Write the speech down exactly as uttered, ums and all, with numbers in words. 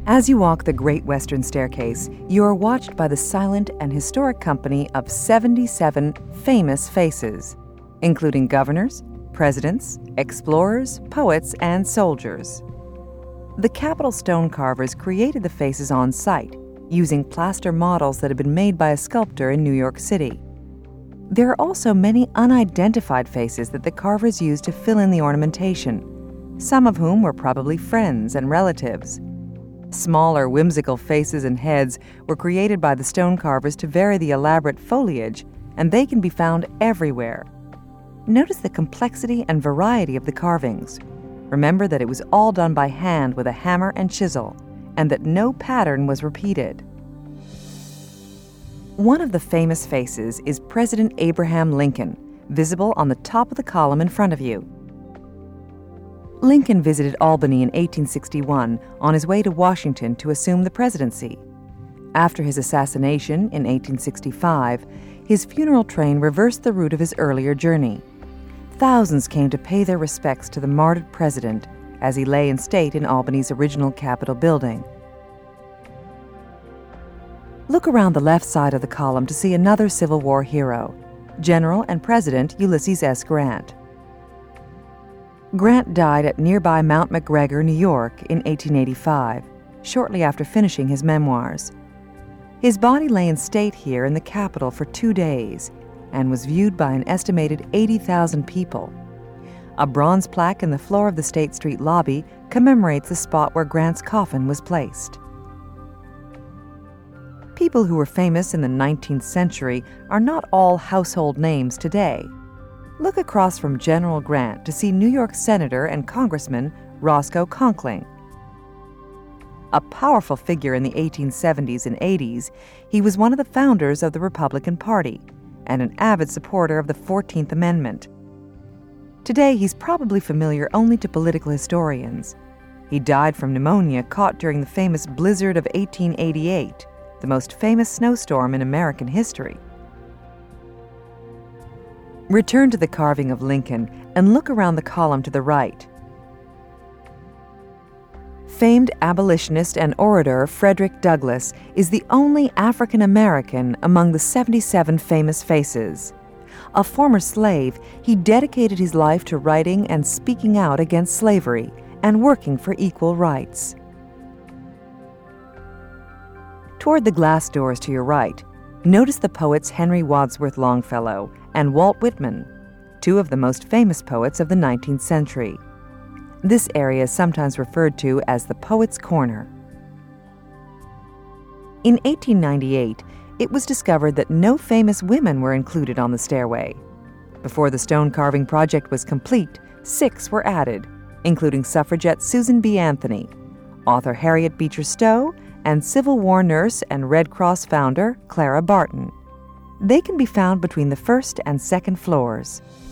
As you walk the Great Western Staircase, you are watched by the silent and historic company of seventy-seven famous faces, including governors, presidents, explorers, poets, and soldiers. The Capitol stone carvers created the faces on site, using plaster models that had been made by a sculptor in New York City. There are also many unidentified faces that the carvers used to fill in the ornamentation, some of whom were probably friends and relatives. Smaller, whimsical faces and heads were created by the stone carvers to vary the elaborate foliage, and they can be found everywhere. Notice the complexity and variety of the carvings. Remember that it was all done by hand with a hammer and chisel, and that no pattern was repeated. One of the famous faces is President Abraham Lincoln, visible on the top of the column in front of you. Lincoln visited Albany in eighteen sixty-one on his way to Washington to assume the presidency. After his assassination in eighteen sixty-five, his funeral train reversed the route of his earlier journey. Thousands came to pay their respects to the martyred president as he lay in state in Albany's original Capitol building. Look around the left side of the column to see another Civil War hero, General and President Ulysses S. Grant. Grant died at nearby Mount McGregor, New York, in eighteen eighty-five, shortly after finishing his memoirs. His body lay in state here in the Capitol for two days and was viewed by an estimated eighty thousand people. A bronze plaque in the floor of the State Street lobby commemorates the spot where Grant's coffin was placed. People who were famous in the nineteenth century are not all household names today. Look across from General Grant to see New York Senator and Congressman Roscoe Conkling. A powerful figure in the eighteen seventies and eighties, he was one of the founders of the Republican Party and an avid supporter of the fourteenth Amendment. Today, he's probably familiar only to political historians. He died from pneumonia caught during the famous blizzard of eighteen eighty-eight, the most famous snowstorm in American history. Return to the carving of Lincoln and look around the column to the right. Famed abolitionist and orator Frederick Douglass is the only African American among the seventy-seven famous faces. A former slave, he dedicated his life to writing and speaking out against slavery and working for equal rights. Toward the glass doors to your right, notice the poets Henry Wadsworth Longfellow and Walt Whitman, two of the most famous poets of the nineteenth century. This area is sometimes referred to as the Poets' Corner. In eighteen ninety-eight, it was discovered that no famous women were included on the stairway. Before the stone carving project was complete, six were added, including suffragette Susan B. Anthony, author Harriet Beecher Stowe, and Civil War nurse and Red Cross founder Clara Barton. They can be found between the first and second floors.